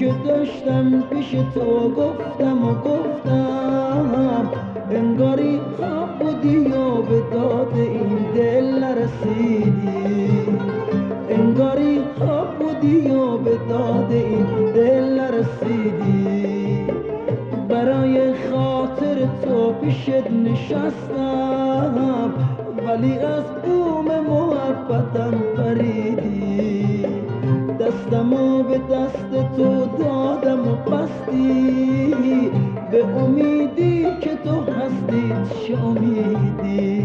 که داشتم پیش تو گفتم و گفتم، انگاری خواب بودی یا به داد این دل نرسیدی، انگاری خواب بودی یا به داد این دل نرسیدی. برای خاطر تو پیشت نشستم، ولی از بوم محبتم پریدی. دستمو به دست تو دادم و بستی، به امیدی که تو هستی چه امیدی.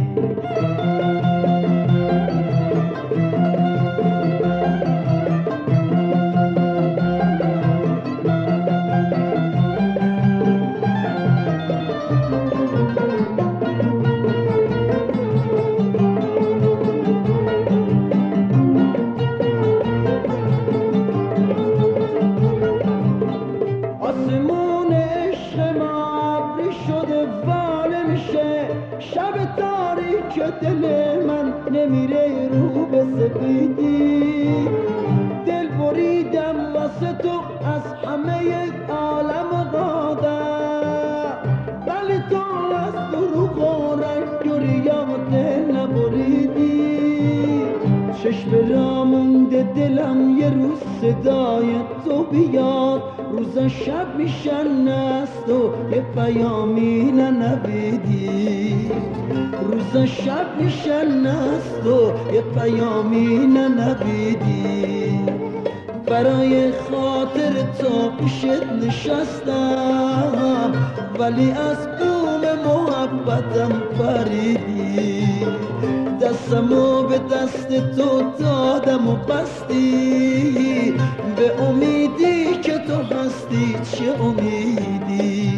شب تاریک دل من نمیره رو به سپیدی، دل بریدم واسه تو از همه عالم قادر، ولی تو از دروغ و رنگ و ریا دل نبریدی. چشم را مونده دلم یه روز صدای تو بیاد، روزا شب میشن است و یه پیامی ننویدی، روزا شب میشن است و یه پیامی ننویدی. برای خاطر تو پیشت نشستم، ولی از بوم محبتم پریدی. دستمو به دست تو دادم و بستی، به امیدی که تو هستی چه امیدی.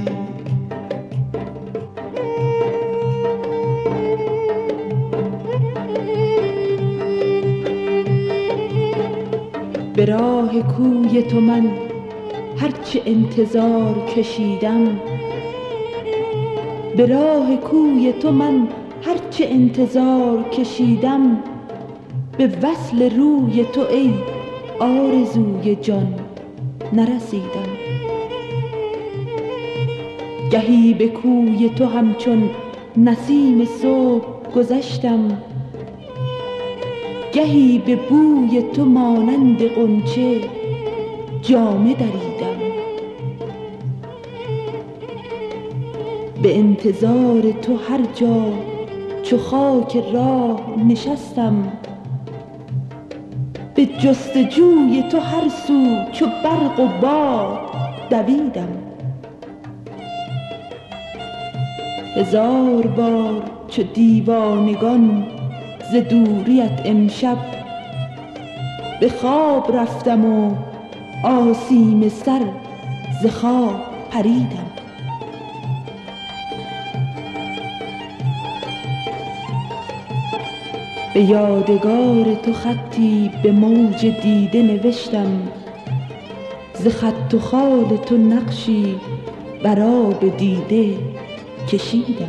به راه کوی تو من هرچه انتظار کشیدم، به راه کوی تو من هرچه انتظار کشیدم، به وصل روی تو ای آرزوی جان نرسیدم. گهی به کوی تو همچون نسیم صبح گذشتم، گهی به بوی تو مانند غنچه جامه دریدم. به انتظار تو هر جا چو خاک راه نشستم، به جستجوی تو هر سو چو برق و باد دویدم. هزار بار چو دیوانگان ز دوریت امشب، به خواب رفتم و آسیم سر ز خواب پریدم. به یادگار تو خطی به موج دیده نوشتم، ز خط و خال تو نقشی بر آب دیده کشیدم.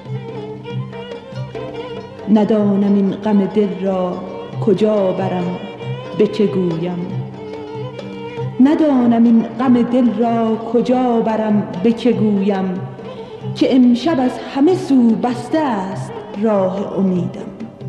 ندانم این غم دل را کجا برم به چه گویم، ندانم این غم دل را کجا برم به چه گویم، که امشب از همه سو بسته است راه امیدم.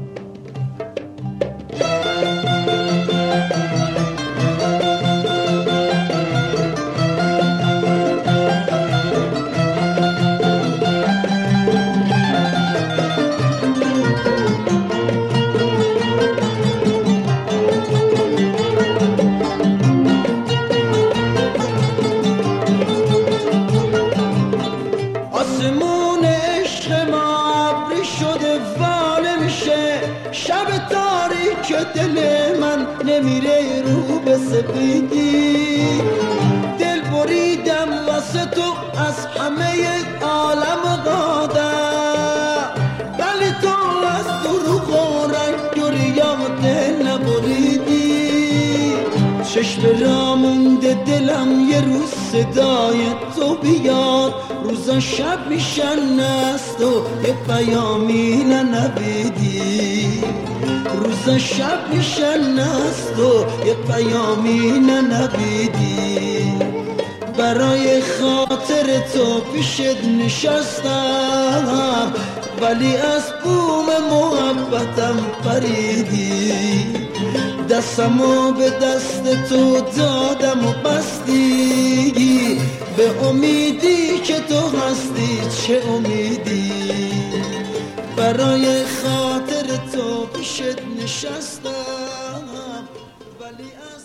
آسمون عشق ما ابری شده و نمیشه، شب تاریک دل من نمیره رو به سپیدی، دل بریدم واسه تو از همه عالم قادر، ولی تو از دروغ و رنگ و ریا دل نبریدی. چشم را مونده دلم یه روز صدای تو بیاد، روزا شب میشن است و یه پیامی ننویدی، روزا شب میشن است و یه پیامی ننویدی. برای خاطر تو پیشت نشستم، ولی از بوم محبتم پریدی. دستمو به دست تو دادم و بستی، به امیدی که تو هستی چه امیدی. برای خاطر تو پیشت نشستم، ولی